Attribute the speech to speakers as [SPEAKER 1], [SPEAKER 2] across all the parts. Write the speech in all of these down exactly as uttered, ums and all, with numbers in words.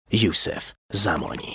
[SPEAKER 1] یوسف زمانی.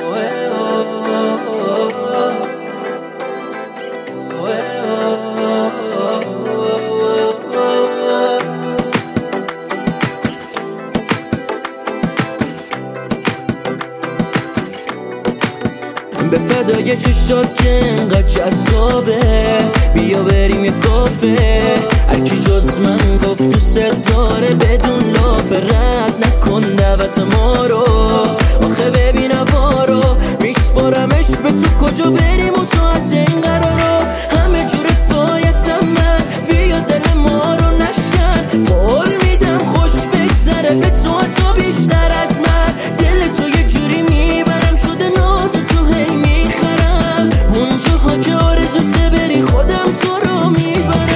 [SPEAKER 2] به فدای چشات که انقدر جذابه، بیا بریم یه کافه. هرکی جز من گفت دوست داره بدون لافه، رد نکن دعوت ما رو. آخه ببین هوا رو میسپارمش به تو، کجا بریم و ساعت این قرارو. همه جوره بایدم من، بیا دل ما رو نشکن. قول میدم خوش بگذره به تو حتی بیشتر از من. دل تو یه جوری میبرم شده ناز تو، هی میخرم اونجاها که آرزوته بری، خودم تو رو میبرم.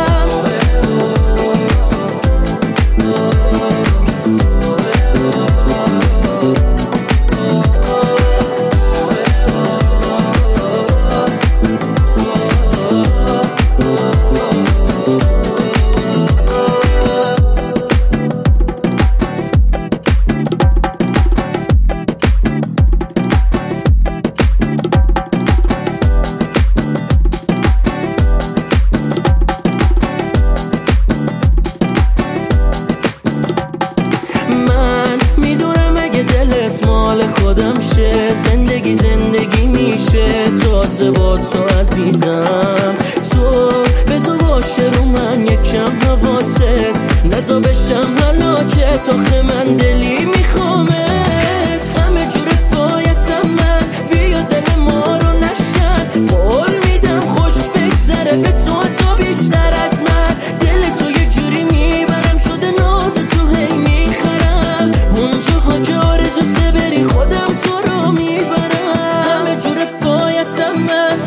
[SPEAKER 2] مال خودم شه، زندگی زندگی میشه تازه با تو عزیزم. تو بذار باشه رو من یکم حواست، نزا بشم هلاکت. آخه من دلی میخوامت، همه جوره بایدم من، بیا دل ما رو نشکن. قول میدم خوش بگذره به تو حتی بیشتر از من. دل تو یه جوری میبرم شده ناز تو، هی میخرم اونجاها که آرزوته بری، خودم تو رو میبرم. همه جوره بایدم من،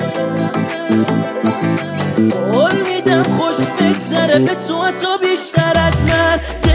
[SPEAKER 2] قول میدم خوش بگذره به تو حتی بیشتر از من.